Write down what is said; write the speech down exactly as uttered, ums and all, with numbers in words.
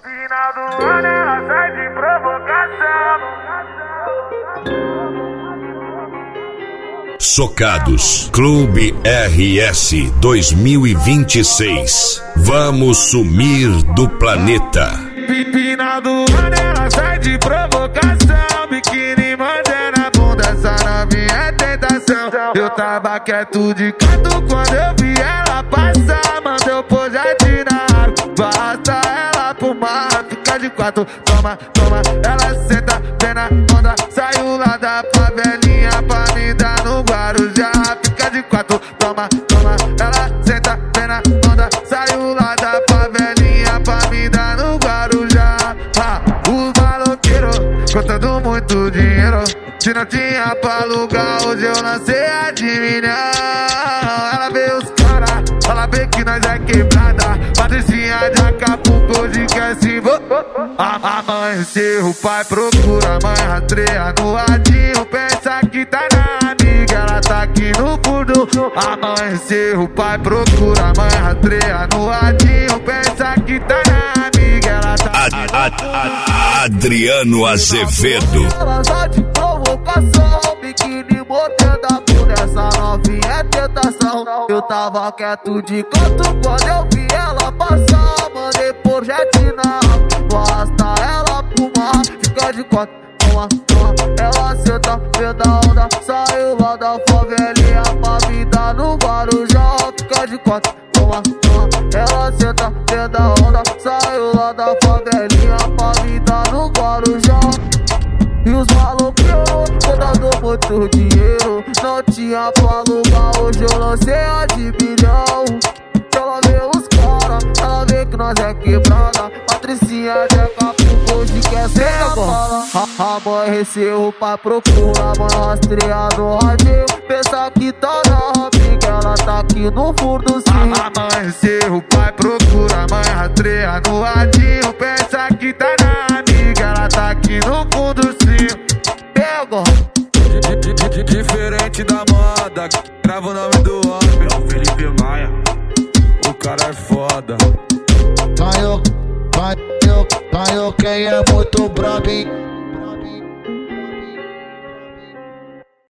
Final do ano ela sai de provocação. Socados Clube R S dois mil e vinte e seis. Vamos sumir do planeta. Final do ano ela sai de provocação. Biquíni mantendo a bunda, essa novinha é tentação. Eu tava quieto de canto quando eu vi ela passar. Mandou pôr jardim na água, basta ela pro mar. Fica de quatro, toma, toma. Ela senta, vem na onda. Saiu lá da favelinha pra me dar no Guarujá. Fica de quatro, toma, toma. Ela senta, vem na onda. Saiu lá da favelinha pra me dar no Guarujá. Ah, os maloqueiros contando muito dinheiro. Se não tinha pra alugar, hoje eu lancei a de milhão. Ela vê os cara, ela vê que nós é quebrada. Patricinha de Acapulco, hoje quer se vo... Amanheceu, o pai procura, a mãe rastreia no radinho. Pensa que tá na amiga, ela tá aqui no fundo. Amanheceu, o pai procura, a mãe rastreia no radinho. Pensa que tá na amiga, ela tá aqui no fundo. Adriano Azevedo. Ela só de provocação, biquíni botando a bunda, essa novinha é tentação. Eu tava quieto de canto quando eu vi ela passar. Mandei por jet na basta ela pro mar. Fica de quatro, toma, toma. Ela senta, vê da onda. Saiu lá da favelinha pra me dar no Guarujá. Fica de quatro, toma, toma. Ela senta, vê da onda. Saiu lá da favelinha pra me dar no Guarujá. E os maloqueiros contando muito dinheiro. Não tinha pra alugar, hoje eu lancei a de milhão. Ela vê os cara, ela vê que nós é quebrada. Patricinha de Acapulco, hoje quer ser a bola. Amanheceu, o pai procura, a mãe rastreia no radinho. Pensa que tá na amiga, ela tá aqui no fundo sim. Amanheceu, o pai procura, a mãe rastreia no radinho. Pensa que tá na amiga, ela tá aqui no fundo sim. Pega! Diferente da moda, grava o nome do homem. É o Felipe Maia, o cara é foda. Ganhou, ganhou, ganhou quem é muito brabo, hein?